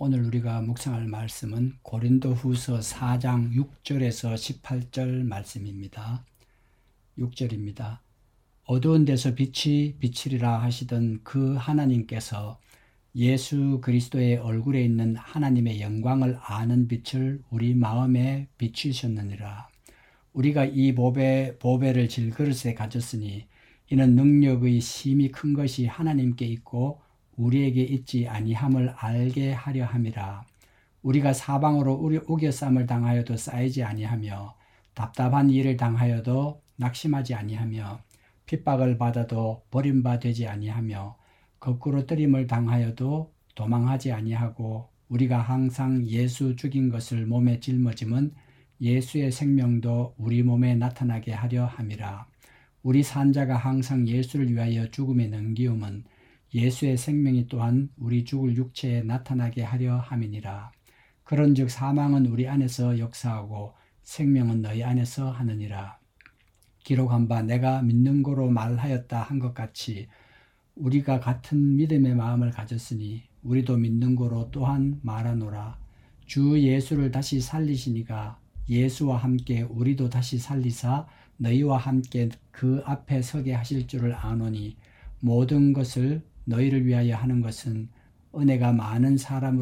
오늘 우리가 묵상할 말씀은 고린도후서 4장 6절에서 18절 말씀입니다. 6절입니다. 어두운 데서 빛이 비치리라 하시던 그 하나님께서 예수 그리스도의 얼굴에 있는 하나님의 영광을 아는 빛을 우리 마음에 비추셨느니라. 우리가 이 보배를 질그릇에 가졌으니 이는 능력의 심히 큰 것이 하나님께 있고 우리에게 있지 아니함을 알게 하려 함이라. 우리가 사방으로 우겨쌈을 당하여도 쌓이지 아니하며 답답한 일을 당하여도 낙심하지 아니하며 핍박을 받아도 버림바 되지 아니하며 거꾸로 뜨림을 당하여도 도망하지 아니하고 우리가 항상 예수 죽인 것을 몸에 짊어짐은 예수의 생명도 우리 몸에 나타나게 하려 함이라. 우리 산자가 항상 예수를 위하여 죽음에 넘기움은 예수의 생명이 또한 우리 죽을 육체에 나타나게 하려 함이니라. 그런즉 사망은 우리 안에서 역사하고 생명은 너희 안에서 하느니라. 기록한 바 내가 믿는 거로 말하였다 한 것 같이 우리가 같은 믿음의 마음을 가졌으니 우리도 믿는 거로 또한 말하노라. 주 예수를 다시 살리시니가 예수와 함께 우리도 다시 살리사 너희와 함께 그 앞에 서게 하실 줄을 아노니 모든 것을 너희를 위하여 하는 것은 은혜가 많은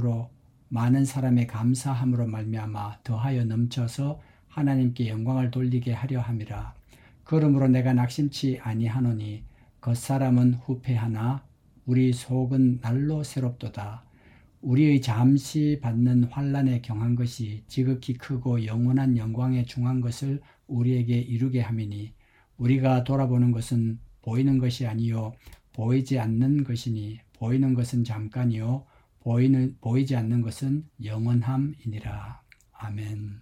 사람의 감사함으로 말미암아 더하여 넘쳐서 하나님께 영광을 돌리게 하려 함이라. 그러므로 내가 낙심치 아니하노니 겉사람은 후패하나 우리 속은 날로 새롭도다. 우리의 잠시 받는 환난에 경한 것이 지극히 크고 영원한 영광에 중한 것을 우리에게 이루게 함이니 우리가 돌아보는 것은 보이는 것이 아니요 보이지 않는 것이니 보이는 것은 잠깐이요 보이지 않는 것은 영원함이니라. 아멘.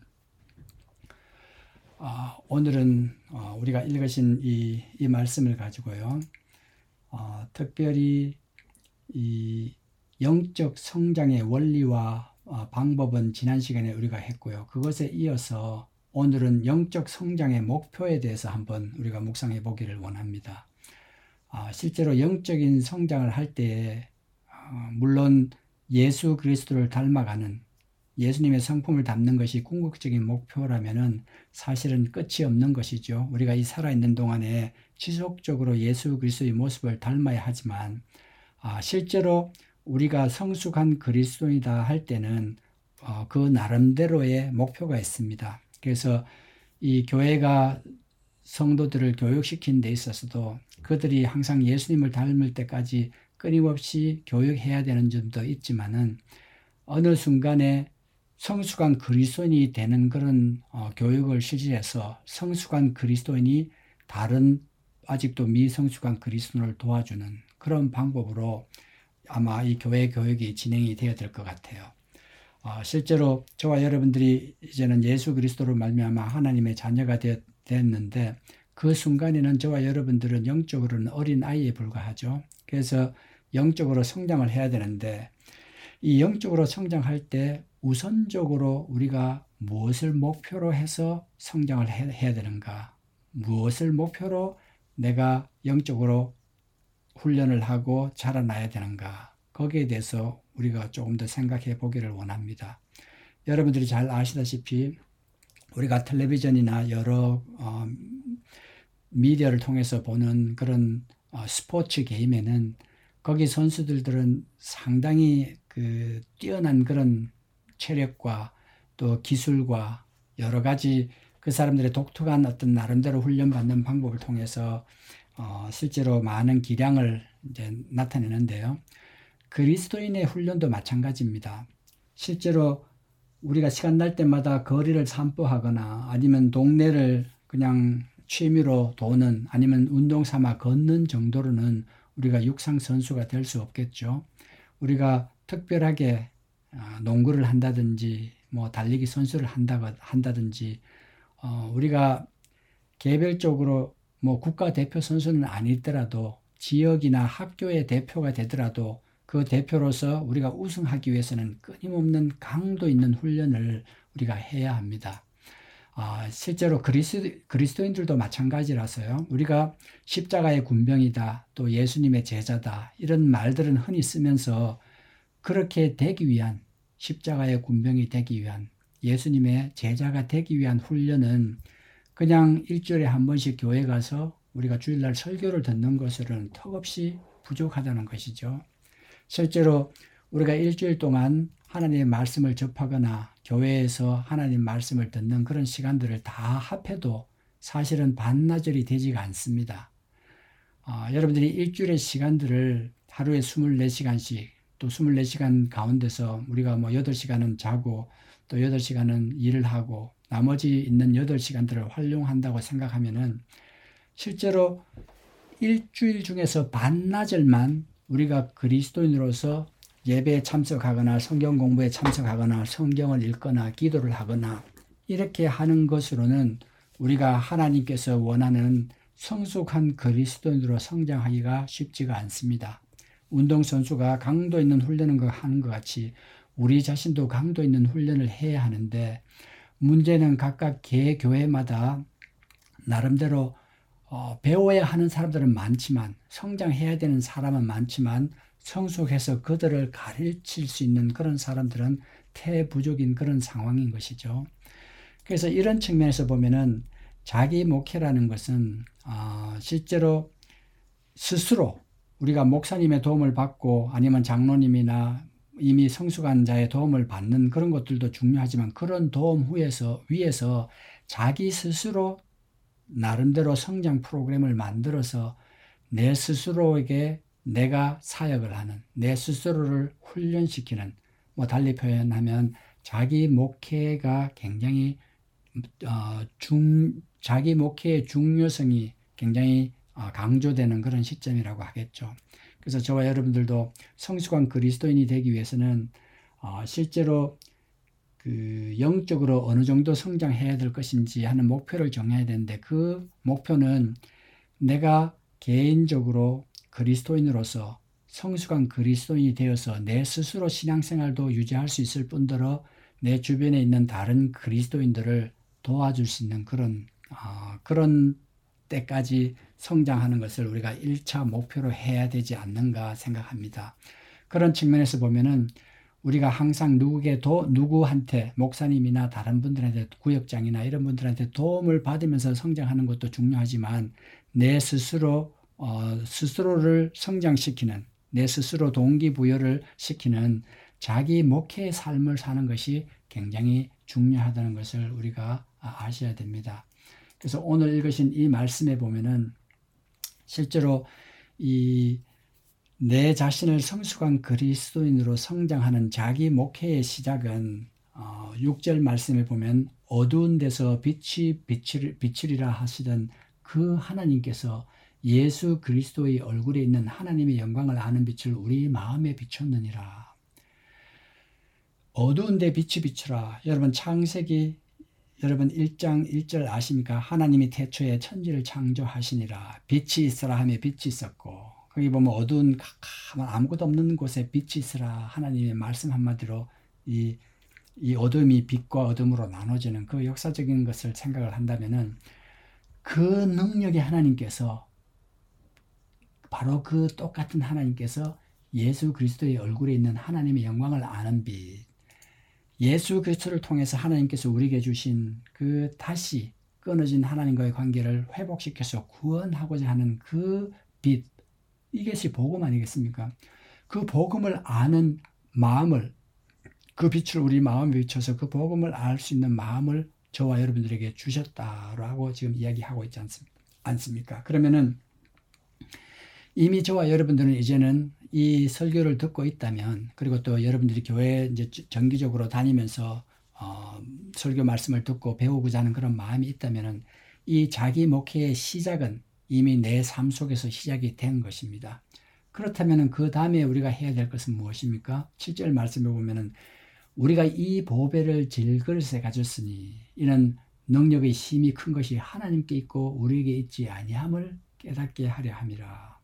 오늘은 우리가 읽으신 이 말씀을 가지고요. 특별히 이 영적 성장의 원리와 방법은 지난 시간에 우리가 했고요. 그것에 이어서 오늘은 영적 성장의 목표에 대해서 한번 우리가 묵상해 보기를 원합니다. 실제로 영적인 성장을 할 때 물론 예수 그리스도를 닮아가는 예수님의 성품을 담는 것이 궁극적인 목표라면은 사실은 끝이 없는 것이죠. 우리가 이 살아있는 동안에 지속적으로 예수 그리스도의 모습을 닮아야 하지만 실제로 우리가 성숙한 그리스도인이다 할 때는 그 나름대로의 목표가 있습니다. 그래서 이 교회가 성도들을 교육시키는 데 있어서도 그들이 항상 예수님을 닮을 때까지 끊임없이 교육해야 되는 점도 있지만은 어느 순간에 성숙한 그리스도인이 되는 그런 교육을 실시해서 성숙한 그리스도인이 다른 아직도 미성숙한 그리스도인을 도와주는 그런 방법으로 아마 이 교회 교육이 진행이 되어야 될 것 같아요. 실제로 저와 여러분들이 이제는 예수 그리스도로 말미암아 하나님의 자녀가 됐는데 그 순간에는 저와 여러분들은 영적으로는 어린 아이에 불과하죠. 그래서 영적으로 성장을 해야 되는데 이 영적으로 성장할 때 우선적으로 우리가 무엇을 목표로 해서 성장을 해야 되는가? 무엇을 목표로 내가 영적으로 훈련을 하고 자라나야 되는가? 거기에 대해서 우리가 조금 더 생각해 보기를 원합니다. 여러분들이 잘 아시다시피 우리가 텔레비전이나 여러 미디어를 통해서 보는 그런 스포츠 게임에는 거기 선수들은 상당히 뛰어난 그런 체력과 또 기술과 여러 가지 그 사람들의 독특한 어떤 나름대로 훈련받는 방법을 통해서 실제로 많은 기량을 이제 나타내는데요. 그리스도인의 훈련도 마찬가지입니다. 실제로 우리가 시간 날 때마다 거리를 산보하거나 아니면 동네를 그냥 취미로 도는 아니면 운동 삼아 걷는 정도로는 우리가 육상 선수가 될 수 없겠죠. 우리가 특별하게 농구를 한다든지 뭐 달리기 선수를 한다든지 우리가 개별적으로 뭐 국가대표 선수는 아니더라도 지역이나 학교의 대표가 되더라도 그 대표로서 우리가 우승하기 위해서는 끊임없는 강도 있는 훈련을 우리가 해야 합니다. 실제로 그리스도인들도 마찬가지라서요. 우리가 십자가의 군병이다, 또 예수님의 제자다 이런 말들은 흔히 쓰면서 그렇게 되기 위한 십자가의 군병이 되기 위한, 예수님의 제자가 되기 위한 훈련은 그냥 일주일에 한 번씩 교회 가서 우리가 주일날 설교를 듣는 것으로는 턱없이 부족하다는 것이죠. 실제로 우리가 일주일 동안 하나님의 말씀을 접하거나 교회에서 하나님 말씀을 듣는 그런 시간들을 다 합해도 사실은 반나절이 되지가 않습니다. 여러분들이 일주일의 시간들을 하루에 24시간씩, 또 24시간 가운데서 우리가 뭐 8시간은 자고 또 8시간은 일을 하고 나머지 있는 8시간들을 활용한다고 생각하면은 실제로 일주일 중에서 반나절만 우리가 그리스도인으로서 예배에 참석하거나 성경 공부에 참석하거나 성경을 읽거나 기도를 하거나 이렇게 하는 것으로는 우리가 하나님께서 원하는 성숙한 그리스도인으로 성장하기가 쉽지가 않습니다. 운동선수가 강도 있는 훈련을 하는 것 같이 우리 자신도 강도 있는 훈련을 해야 하는데, 문제는 각각 개 교회마다 나름대로 배워야 하는 사람들은 많지만, 성장해야 되는 사람은 많지만 성숙해서 그들을 가르칠 수 있는 그런 사람들은 태부족인 그런 상황인 것이죠. 그래서 이런 측면에서 보면은 자기 목회라는 것은 실제로 스스로 우리가 목사님의 도움을 받고 아니면 장로님이나 이미 성숙한 자의 도움을 받는 그런 것들도 중요하지만, 그런 도움 위에서 자기 스스로 나름대로 성장 프로그램을 만들어서 내 스스로에게 내가 사역을 하는, 내 스스로를 훈련시키는, 달리 표현하면 자기 목회가 굉장히 자기 목회의 중요성이 굉장히 강조되는 그런 시점이라고 하겠죠. 그래서 저와 여러분들도 성숙한 그리스도인이 되기 위해서는 실제로 그 영적으로 어느 정도 성장해야 될 것인지 하는 목표를 정해야 되는데, 그 목표는 내가 개인적으로 그리스도인으로서 성숙한 그리스도인이 되어서 내 스스로 신앙생활도 유지할 수 있을 뿐더러 내 주변에 있는 다른 그리스도인들을 도와줄 수 있는 그런 때까지 성장하는 것을 우리가 1차 목표로 해야 되지 않는가 생각합니다. 그런 측면에서 보면은 우리가 항상 누구한테, 목사님이나 다른 분들한테, 구역장이나 이런 분들한테 도움을 받으면서 성장하는 것도 중요하지만, 내 스스로를 성장시키는, 내 스스로 동기부여를 시키는 자기 목회의 삶을 사는 것이 굉장히 중요하다는 것을 우리가 아셔야 됩니다. 그래서 오늘 읽으신 이 말씀에 보면은 실제로 내 자신을 성숙한 그리스도인으로 성장하는 자기 목회의 시작은 6절 말씀에 보면 어두운 데서 빛이 비치리라 하시던 그 하나님께서 예수 그리스도의 얼굴에 있는 하나님의 영광을 아는 빛을 우리 마음에 비췄느니라. 어두운 데 빛이 비추라. 여러분 창세기 1장 1절 아십니까? 하나님이 태초에 천지를 창조하시니라. 빛이 있으라 하며 빛이 있었고, 거기 보면 어두운 캄캄한 아무것도 없는 곳에 빛이 있으라 하나님의 말씀 한마디로 이 어둠이 빛과 어둠으로 나눠지는 그 역사적인 것을 생각을 한다면은, 그 능력의 하나님께서, 바로 그 똑같은 하나님께서 예수 그리스도의 얼굴에 있는 하나님의 영광을 아는 빛, 예수 그리스도를 통해서 하나님께서 우리에게 주신 그 다시 끊어진 하나님과의 관계를 회복시켜서 구원하고자 하는 그 빛, 이것이 복음 아니겠습니까? 그 복음을 아는 마음을, 그 빛을 우리 마음에 비춰서 그 복음을 알 수 있는 마음을 저와 여러분들에게 주셨다라고 지금 이야기하고 있지 않습니까? 그러면은 이미 저와 여러분들은 이제는 이 설교를 듣고 있다면, 그리고 또 여러분들이 교회에 이제 정기적으로 다니면서 설교 말씀을 듣고 배우고자 하는 그런 마음이 있다면은, 이 자기 목회의 시작은 이미 내 삶 속에서 시작이 된 것입니다. 그렇다면은 그 다음에 우리가 해야 될 것은 무엇입니까? 7절 말씀에 보면은 우리가 이 보배를 질그릇에 가졌으니 이는 능력의 힘이 큰 것이 하나님께 있고 우리에게 있지 아니함을 깨닫게 하려 함이라.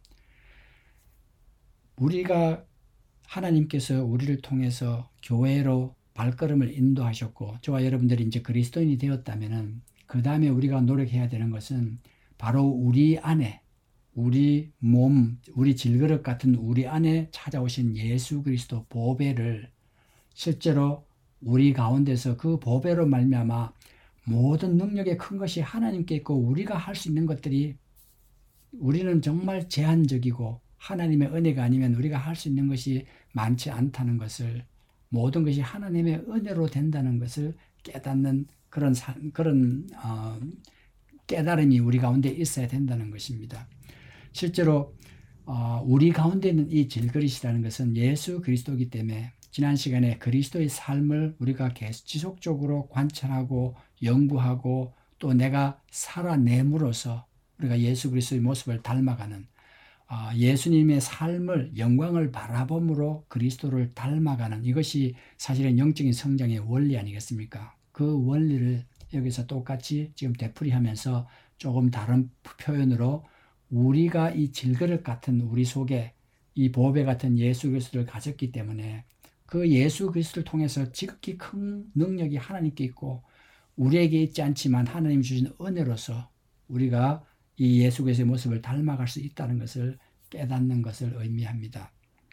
우리가, 하나님께서 우리를 통해서 교회로 발걸음을 인도하셨고, 저와 여러분들이 이제 그리스도인이 되었다면은 그 다음에 우리가 노력해야 되는 것은 바로 우리 안에, 우리 몸, 우리 질그릇 같은 우리 안에 찾아오신 예수 그리스도 보배를 실제로 우리 가운데서 그 보배로 말미암아 모든 능력의 큰 것이 하나님께 있고 우리가 할 수 있는 것들이 우리는 정말 제한적이고 하나님의 은혜가 아니면 우리가 할 수 있는 것이 많지 않다는 것을 모든 것이 하나님의 은혜로 된다는 것을 깨닫는 그런 깨달음이 우리 가운데 있어야 된다는 것입니다. 실제로 우리 가운데 있는 이 질그릇이라는 것은 예수 그리스도이기 때문에 지난 시간에 그리스도의 삶을 우리가 계속 지속적으로 관찰하고 연구하고 또 내가 살아냄으로써 우리가 예수 그리스도의 모습을 닮아가는 예수님의 삶을 영광을 바라봄으로 그리스도를 닮아가는 이것이 사실은 영적인 성장의 원리 아니겠습니까? 그 원리를 여기서 똑같이 지금 되풀이하면서 조금 다른 표현으로 우리가 이 질그릇 같은 우리 속에 이 보배 같은 예수 그리스도를 가졌기 때문에 그 예수 그리스도를 통해서 지극히 큰 능력이 하나님께 있고 우리에게 있지 않지만 하나님 주신 은혜로서 우리가 이 예수 그리스도의 모습을 닮아갈 수 있다는 것을 깨닫는 것을 의미합니다.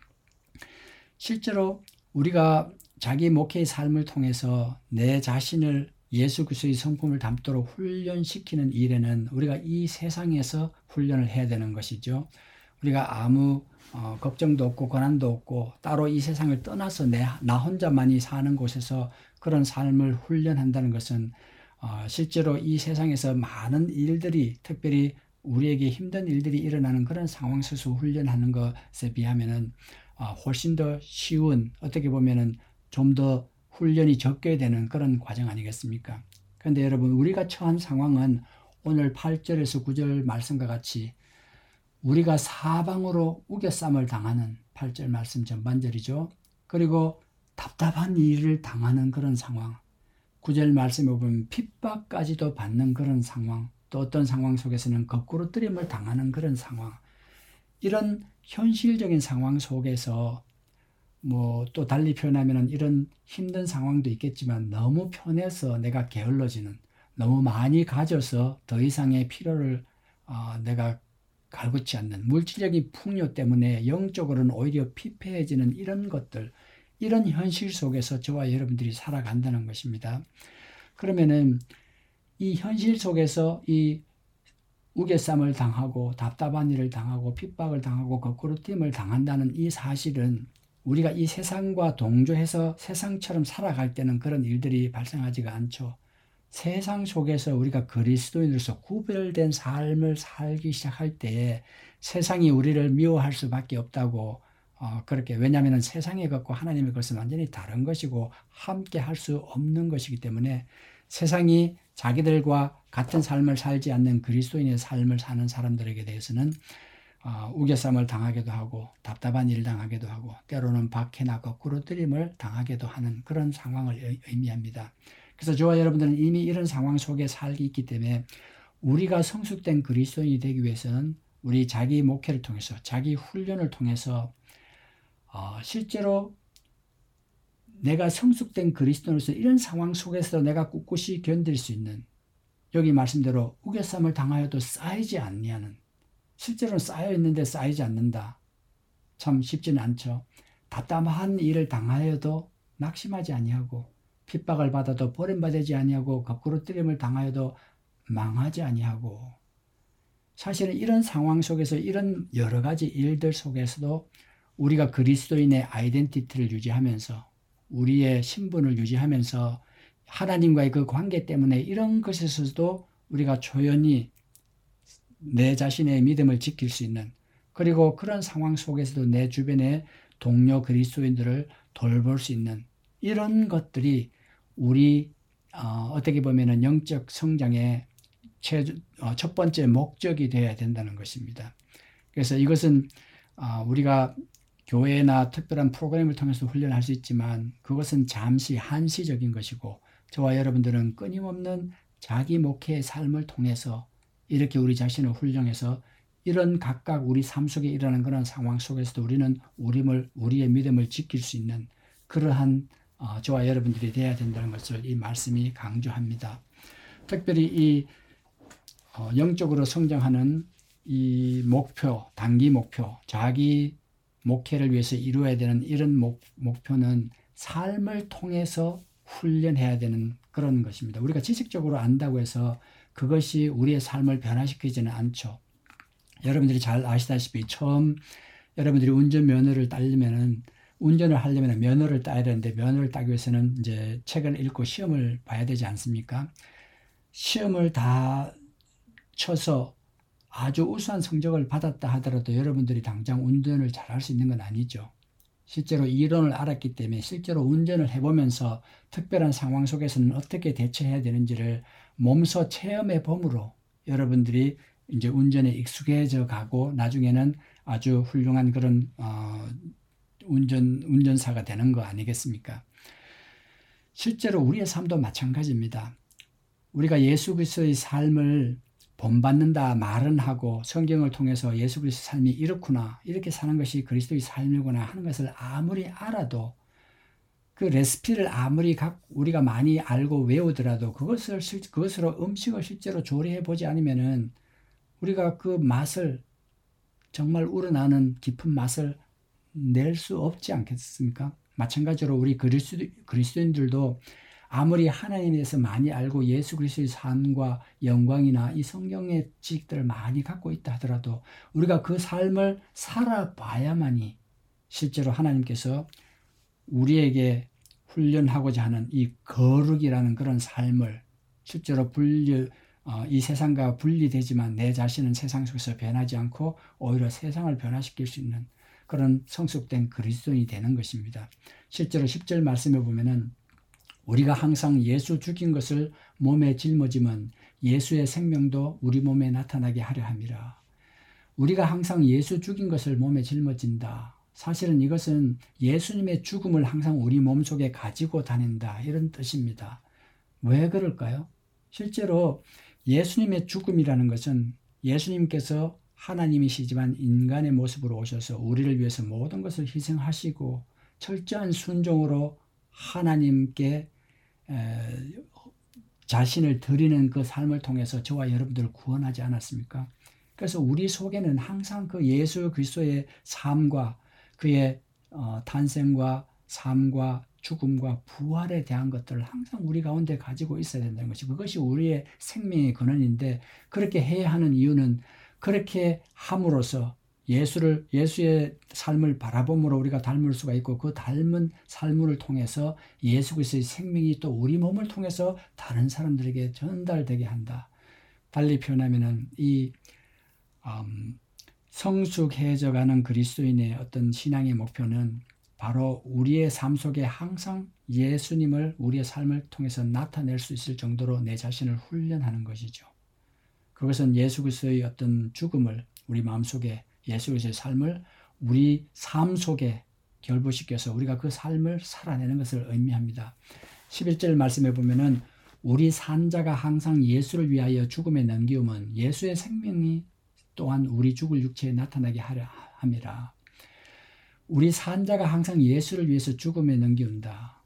실제로 우리가 자기 목회의 삶을 통해서 내 자신을 예수 그리스도의 성품을 담도록 훈련시키는 일에는 우리가 이 세상에서 훈련을 해야 되는 것이죠. 우리가 아무 걱정도 없고 고난도 없고 따로 이 세상을 떠나서 나 혼자만이 사는 곳에서 그런 삶을 훈련한다는 것은 실제로 이 세상에서 많은 일들이 특별히 우리에게 힘든 일들이 일어나는 그런 상황 속에서 훈련하는 것에 비하면은 훨씬 더 쉬운 어떻게 보면은 좀 더 훈련이 적게 되는 그런 과정 아니겠습니까? 그런데 여러분 우리가 처한 상황은 오늘 8절에서 9절 말씀과 같이 우리가 사방으로 우겨쌈을 당하는 8절 말씀 전반절이죠. 그리고 답답한 일을 당하는 그런 상황 9절 말씀에 보면 핍박까지도 받는 그런 상황 또 어떤 상황 속에서는 거꾸로 뜨림을 당하는 그런 상황 이런 현실적인 상황 속에서 또 달리 표현하면 이런 힘든 상황도 있겠지만 너무 편해서 내가 게을러지는 너무 많이 가져서 더 이상의 필요를 내가 갈구치 않는 물질적인 풍요 때문에 영적으로는 오히려 피폐해지는 이런 것들 이런 현실 속에서 저와 여러분들이 살아간다는 것입니다. 그러면은 이 현실 속에서 이 우겨쌈을 당하고 답답한 일을 당하고 핍박을 당하고 거꾸로 튀임을 당한다는 이 사실은 우리가 이 세상과 동조해서 세상처럼 살아갈 때는 그런 일들이 발생하지가 않죠. 세상 속에서 우리가 그리스도인으로서 구별된 삶을 살기 시작할 때에 세상이 우리를 미워할 수밖에 없다고 그렇게 왜냐하면 세상의 것과 하나님의 것은 완전히 다른 것이고 함께 할 수 없는 것이기 때문에 세상이 자기들과 같은 삶을 살지 않는 그리스도인의 삶을 사는 사람들에게 대해서는 우겨쌈을 당하기도 하고 답답한 일을 당하기도 하고 때로는 박해나 거꾸로 뜨림을 당하기도 하는 그런 상황을 의미합니다. 그래서 저와 여러분들은 이미 이런 상황 속에 살기 있기 때문에 우리가 성숙된 그리스도인이 되기 위해서는 우리 자기 목회를 통해서 자기 훈련을 통해서 실제로 내가 성숙된 그리스도인으로서 이런 상황 속에서 내가 꿋꿋이 견딜 수 있는 여기 말씀대로 우겨쌈을 당하여도 쌓이지 않냐는 실제로는 쌓여 있는데 쌓이지 않는다. 참 쉽지는 않죠. 답답한 일을 당하여도 낙심하지 아니하고 핍박을 받아도 버림받지 아니하고 거꾸로 뜨림을 당하여도 망하지 아니하고 사실은 이런 상황 속에서 이런 여러 가지 일들 속에서도 우리가 그리스도인의 아이덴티티를 유지하면서 우리의 신분을 유지하면서 하나님과의 그 관계 때문에 이런 것에서도 우리가 조연히 내 자신의 믿음을 지킬 수 있는 그리고 그런 상황 속에서도 내 주변의 동료 그리스도인들을 돌볼 수 있는 이런 것들이 우리 어떻게 보면은 영적 성장의 첫 번째 목적이 되어야 된다는 것입니다. 그래서 이것은 우리가 교회나 특별한 프로그램을 통해서 훈련할 수 있지만 그것은 잠시 한시적인 것이고 저와 여러분들은 끊임없는 자기 목회의 삶을 통해서 이렇게 우리 자신을 훈련해서 이런 각각 우리 삶 속에 일어나는 그런 상황 속에서도 우리는 우리의 믿음을 지킬 수 있는 그러한 저와 여러분들이 되어야 된다는 것을 이 말씀이 강조합니다. 특별히 이 영적으로 성장하는 이 목표, 단기 목표, 자기 목회를 위해서 이루어야 되는 이런 목표는 삶을 통해서 훈련해야 되는 그런 것입니다. 우리가 지식적으로 안다고 해서 그것이 우리의 삶을 변화시키지는 않죠. 여러분들이 잘 아시다시피 처음 여러분들이 운전면허를 따려면은 운전을 하려면 면허를 따야 되는데 면허를 따기 위해서는 이제 책을 읽고 시험을 봐야 되지 않습니까? 시험을 다 쳐서 아주 우수한 성적을 받았다 하더라도 여러분들이 당장 운전을 잘할 수 있는 건 아니죠. 실제로 이론을 알았기 때문에 실제로 운전을 해보면서 특별한 상황 속에서는 어떻게 대처해야 되는지를 몸소 체험해 봄으로 여러분들이 이제 운전에 익숙해져 가고 나중에는 아주 훌륭한 그런 운전사가 되는 거 아니겠습니까? 실제로 우리의 삶도 마찬가지입니다. 우리가 예수 그리스도의 삶을 본받는다 말은 하고 성경을 통해서 예수 그리스도의 삶이 이렇구나, 이렇게 사는 것이 그리스도의 삶이구나 하는 것을 아무리 알아도 그 레시피를 아무리 우리가 많이 알고 외우더라도 그것으로 음식을 실제로 조리해 보지 않으면은 우리가 그 맛을 정말 우러나는 깊은 맛을 낼 수 없지 않겠습니까? 마찬가지로 우리 그리스도인들도 아무리 하나님에 대해서 많이 알고 예수 그리스도의 삶과 영광이나 이 성경의 지식들을 많이 갖고 있다 하더라도 우리가 그 삶을 살아봐야만이 실제로 하나님께서 우리에게 훈련하고자 하는 이 거룩이라는 그런 삶을 실제로 이 세상과 분리되지만 내 자신은 세상 속에서 변하지 않고 오히려 세상을 변화시킬 수 있는 그런 성숙된 그리스도인이 되는 것입니다. 실제로 10절 말씀에 보면은 우리가 항상 예수 죽인 것을 몸에 짊어지면 예수의 생명도 우리 몸에 나타나게 하려 함이라. 우리가 항상 예수 죽인 것을 몸에 짊어진다. 사실은 이것은 예수님의 죽음을 항상 우리 몸속에 가지고 다닌다, 이런 뜻입니다. 왜 그럴까요? 실제로 예수님의 죽음이라는 것은 예수님께서 하나님이시지만 인간의 모습으로 오셔서 우리를 위해서 모든 것을 희생하시고 철저한 순종으로 하나님께 자신을 드리는 그 삶을 통해서 저와 여러분들을 구원하지 않았습니까? 그래서 우리 속에는 항상 그 예수 그리스도의 삶과 그의 탄생과 삶과 죽음과 부활에 대한 것들을 항상 우리 가운데 가지고 있어야 된다는 것이, 그것이 우리의 생명의 근원인데, 그렇게 해야 하는 이유는 그렇게 함으로써 예수의 삶을 바라봄으로 우리가 닮을 수가 있고, 그 닮은 삶을 통해서 예수 그리스도의 생명이 또 우리 몸을 통해서 다른 사람들에게 전달되게 한다. 달리 표현하면은 이 성숙해져가는 그리스도인의 어떤 신앙의 목표는 바로 우리의 삶 속에 항상 예수님을 우리의 삶을 통해서 나타낼 수 있을 정도로 내 자신을 훈련하는 것이죠. 그것은 예수 그리스도의 어떤 죽음을 우리 마음속에, 예수 그리스도의 삶을 우리 삶 속에 결부시켜서 우리가 그 삶을 살아내는 것을 의미합니다. 11절 말씀에 보면은 우리 산자가 항상 예수를 위하여 죽음에 넘기움은 예수의 생명이 또한 우리 죽을 육체에 나타나게 하려 함이라. 우리 산자가 항상 예수를 위해서 죽음에 넘기운다.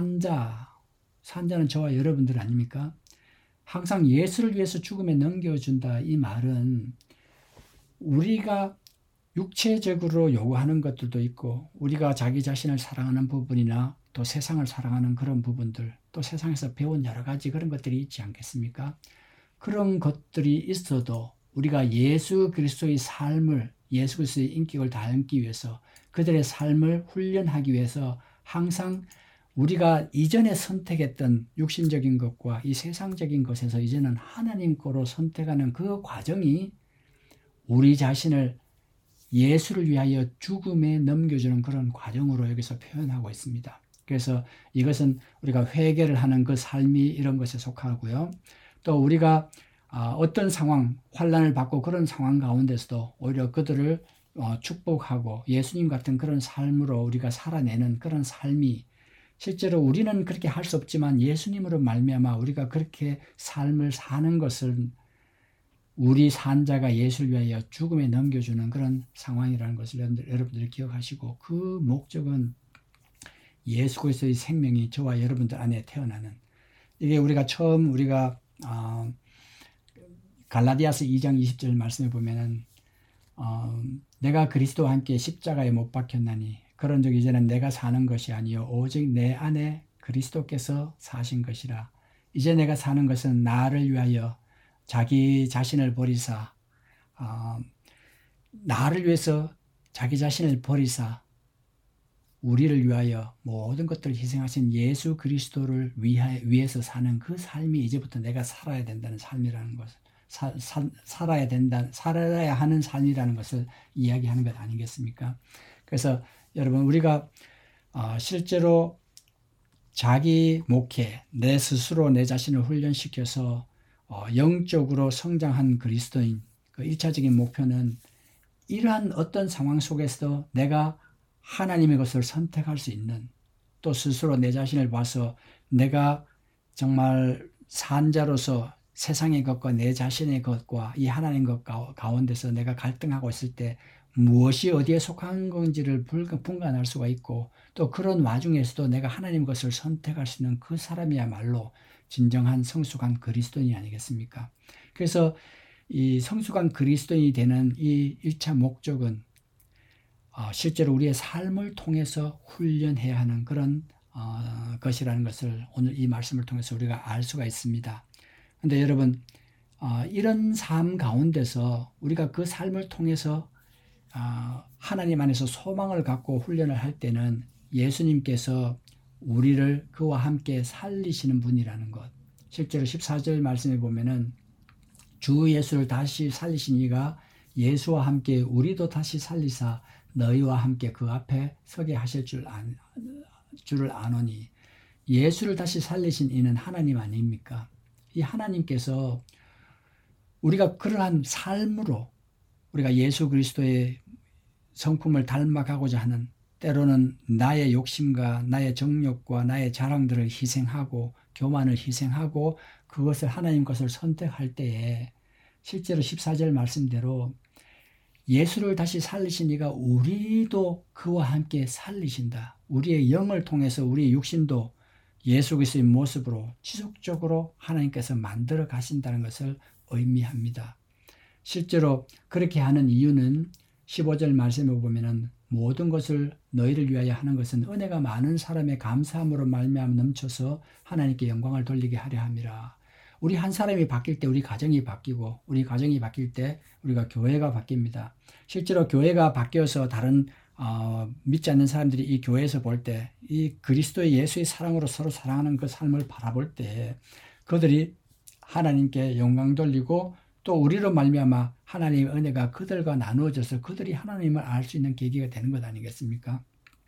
산자는 저와 여러분들 아닙니까? 항상 예수를 위해서 죽음에 넘겨준다. 이 말은 우리가 육체적으로 요구하는 것들도 있고, 우리가 자기 자신을 사랑하는 부분이나 또 세상을 사랑하는 그런 부분들, 또 세상에서 배운 여러 가지 그런 것들이 있지 않겠습니까? 그런 것들이 있어도 우리가 예수 그리스도의 삶을, 예수 그리스도의 인격을 닮기 위해서, 그들의 삶을 훈련하기 위해서 항상 우리가 이전에 선택했던 육신적인 것과 이 세상적인 것에서 이제는 하나님 거로 선택하는 그 과정이 우리 자신을 예수를 위하여 죽음에 넘겨주는 그런 과정으로 여기서 표현하고 있습니다. 그래서 이것은 우리가 회개를 하는 그 삶이 이런 것에 속하고요. 또 우리가 어떤 상황, 환난을 받고 그런 상황 가운데서도 오히려 그들을 축복하고 예수님 같은 그런 삶으로 우리가 살아내는 그런 삶이, 실제로 우리는 그렇게 할 수 없지만 예수님으로 말미암아 우리가 그렇게 삶을 사는 것은 우리 산자가 예수를 위하여 죽음에 넘겨주는 그런 상황이라는 것을 여러분들이 기억하시고, 그 목적은 예수 그리스도의 생명이 저와 여러분들 안에 태어나는, 이게 우리가 갈라디아서 2장 20절 말씀에 보면은 내가 그리스도와 함께 십자가에 못 박혔나니 그런 적 이제는 내가 사는 것이 아니요 오직 내 안에 그리스도께서 사신 것이라. 이제 내가 사는 것은 나를 위하여 자기 자신을 버리사 나를 위해서 자기 자신을 버리사 우리를 위하여 모든 것들을 희생하신 예수 그리스도를 위해서 사는 그 삶이 이제부터 내가 살아야 된다는 삶이라는 것을 살아야 하는 삶이라는 것을 이야기하는 것 아니겠습니까? 그래서 여러분 우리가 실제로 자기 목회, 내 스스로 내 자신을 훈련시켜서 영적으로 성장한 그리스도인 그 1차적인 목표는 이러한 어떤 상황 속에서 내가 하나님의 것을 선택할 수 있는, 또 스스로 내 자신을 봐서 내가 정말 산자로서 세상의 것과 내 자신의 것과 이 하나님 것 가운데서 내가 갈등하고 있을 때 무엇이 어디에 속한 건지를 분간할 수가 있고, 또 그런 와중에서도 내가 하나님 것을 선택할 수 있는 그 사람이야말로 진정한 성숙한 그리스도인이 아니겠습니까? 그래서 이 성숙한 그리스도인이 되는 이 1차 목적은 실제로 우리의 삶을 통해서 훈련해야 하는 그런 것이라는 것을 오늘 이 말씀을 통해서 우리가 알 수가 있습니다. 그런데 여러분 이런 삶 가운데서 우리가 그 삶을 통해서 하나님 안에서 소망을 갖고 훈련을 할 때는 예수님께서 우리를 그와 함께 살리시는 분이라는 것. 실제로 14절 말씀에 보면은 주 예수를 다시 살리신 이가 예수와 함께 우리도 다시 살리사 너희와 함께 그 앞에 서게 하실 줄을 아노니. 예수를 다시 살리신 이는 하나님 아닙니까? 이 하나님께서 우리가 그러한 삶으로 우리가 예수 그리스도의 성품을 닮아가고자 하는, 때로는 나의 욕심과 나의 정욕과 나의 자랑들을 희생하고 교만을 희생하고 그것을 하나님 것을 선택할 때에 실제로 14절 말씀대로 예수를 다시 살리신 이가 우리도 그와 함께 살리신다. 우리의 영을 통해서 우리의 육신도 예수 그리스도의 모습으로 지속적으로 하나님께서 만들어 가신다는 것을 의미합니다. 실제로 그렇게 하는 이유는 15절 말씀에 보면은 모든 것을 너희를 위하여 하는 것은 은혜가 많은 사람의 감사함으로 말미암아 넘쳐서 하나님께 영광을 돌리게 하려 함이라. 우리 한 사람이 바뀔 때 우리 가정이 바뀌고, 우리 가정이 바뀔 때 우리가 교회가 바뀝니다. 실제로 교회가 바뀌어서 다른 믿지 않는 사람들이 이 교회에서 볼 때 이 그리스도의 예수의 사랑으로 서로 사랑하는 그 삶을 바라볼 때 그들이 하나님께 영광 돌리고, 또 우리로 말미암아 하나님의 은혜가 그들과 나누어져서 그들이 하나님을 알 수 있는 계기가 되는 것 아니겠습니까?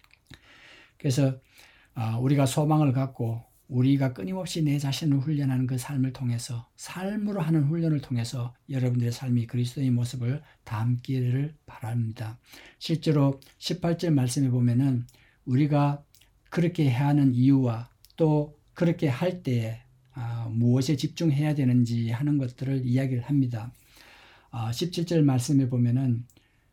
그래서 우리가 소망을 갖고 우리가 끊임없이 내 자신을 훈련하는 그 삶을 통해서, 삶으로 하는 훈련을 통해서 여러분들의 삶이 그리스도의 모습을 담기를 바랍니다. 실제로 18절 말씀에 보면은 우리가 그렇게 해야 하는 이유와 또 그렇게 할 때에 무엇에 집중해야 되는지 하는 것들을 이야기를 합니다. 17절 말씀에 보면은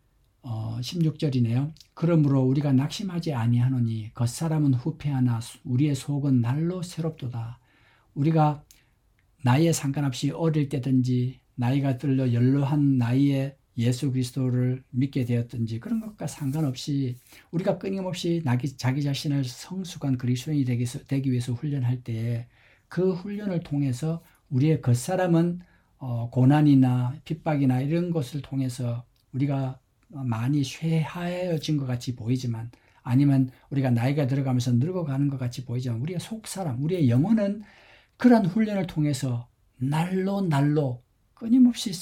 16절이네요. 그러므로 우리가 낙심하지 아니하노니 겉사람은 후패하나 우리의 속은 날로 새롭도다. 우리가 나이에 상관없이 어릴 때든지 나이가 들려 연로한 나이에 예수 그리스도를 믿게 되었든지 그런 것과 상관없이 우리가 끊임없이 자기 자신을 성숙한 그리스도인이 되기 위해서 훈련할 때에 그 훈련을 통해서 우리의 겉사람은 고난이나 핍박이나 이런 것을 통해서 우리가 많이 쇠하여진 것 같이 보이지만, 아니면 우리가 나이가 들어가면서 늙어가는 것 같이 보이지만, 우리의 속사람, 우리의 영혼은 그런 훈련을 통해서 날로 날로 끊임없이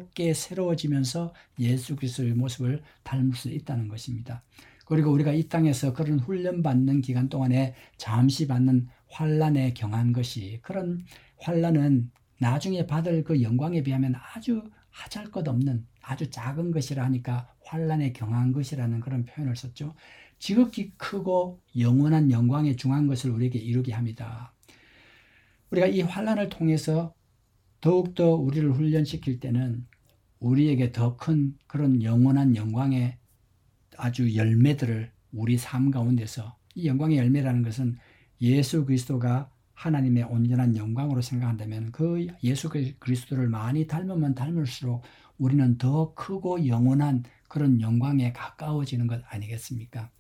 새로워지면서 예수 그리스도의 모습을 닮을 수 있다는 것입니다. 그리고 우리가 이 땅에서 그런 훈련받는 기간 동안에 잠시 받는 환난에 경한 것이, 그런 환난은 나중에 받을 그 영광에 비하면 아주 하잘것없는 아주 작은 것이라 하니까 환난에 경한 것이라는 그런 표현을 썼죠. 지극히 크고 영원한 영광에 중한 것을 우리에게 이루게 합니다. 우리가 이 환난을 통해서 더욱더 우리를 훈련시킬 때는 우리에게 더 큰 그런 영원한 영광의 아주 열매들을 우리 삶 가운데서, 이 영광의 열매라는 것은 예수 그리스도가 하나님의 온전한 영광으로 생각한다면 그 예수 그리스도를 많이 닮으면 닮을수록 우리는 더 크고 영원한 그런 영광에 가까워지는 것 아니겠습니까?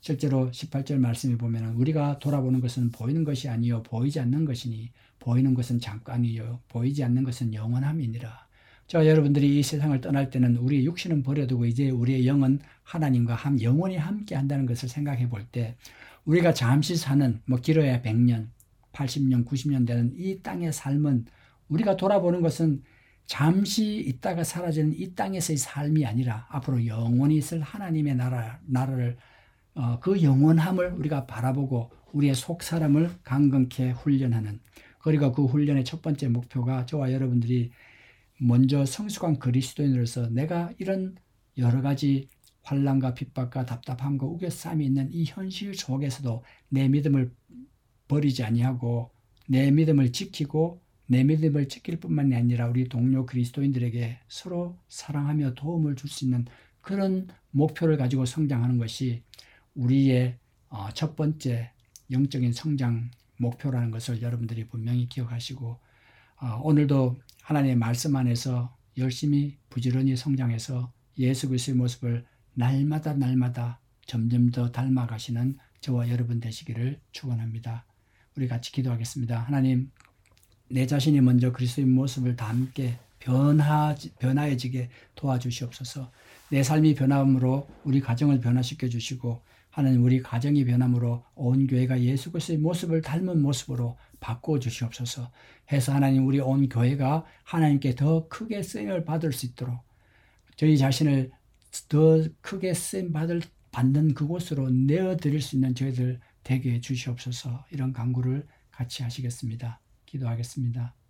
실제로 18절 말씀에 보면 우리가 돌아보는 것은 보이는 것이 아니요 보이지 않는 것이니 보이는 것은 잠깐이요 보이지 않는 것은 영원함이니라. 저 여러분들이 이 세상을 떠날 때는 우리의 육신은 버려두고 이제 우리의 영은 하나님과 영원히 함께 한다는 것을 생각해 볼 때 우리가 잠시 사는 길어야 100년, 80년, 90년 되는 이 땅의 삶은 우리가 돌아보는 것은 잠시 있다가 사라지는 이 땅에서의 삶이 아니라 앞으로 영원히 있을 하나님의 나라를 그 영원함을 우리가 바라보고 우리의 속사람을 강건케 훈련하는, 그리고 그 훈련의 첫 번째 목표가 저와 여러분들이 먼저 성숙한 그리스도인으로서 내가 이런 여러 가지 환난과 핍박과 답답함과 우겨싸임이 있는 이 현실 속에서도 내 믿음을 버리지 아니하고 내 믿음을 지키고 내 믿음을 지킬 뿐만이 아니라 우리 동료 그리스도인들에게 서로 사랑하며 도움을 줄 수 있는 그런 목표를 가지고 성장하는 것이 우리의 첫 번째 영적인 성장 목표라는 것을 여러분들이 분명히 기억하시고 오늘도 하나님의 말씀 안에서 열심히 부지런히 성장해서 예수 그리스도의 모습을 날마다 점점 더 닮아가시는 저와 여러분 되시기를 축원합니다. 우리 같이 기도하겠습니다. 하나님, 내 자신이 먼저 그리스도의 모습을 닮게 변화해지게 도와주시옵소서. 내 삶이 변함으로 우리 가정을 변화시켜 주시고 하나님, 우리 가정이 변함으로 온 교회가 예수 그리스도의 모습을 닮은 모습으로 바꾸어 주시옵소서. 해서 하나님, 우리 온 교회가 하나님께 더 크게 쓰임을 받을 수 있도록 저희 자신을 더 크게 쓰임 받는 그곳으로 내어드릴 수 있는 저희들 되게 해 주시옵소서. 이런 간구를 같이 하시겠습니다. 기도하겠습니다.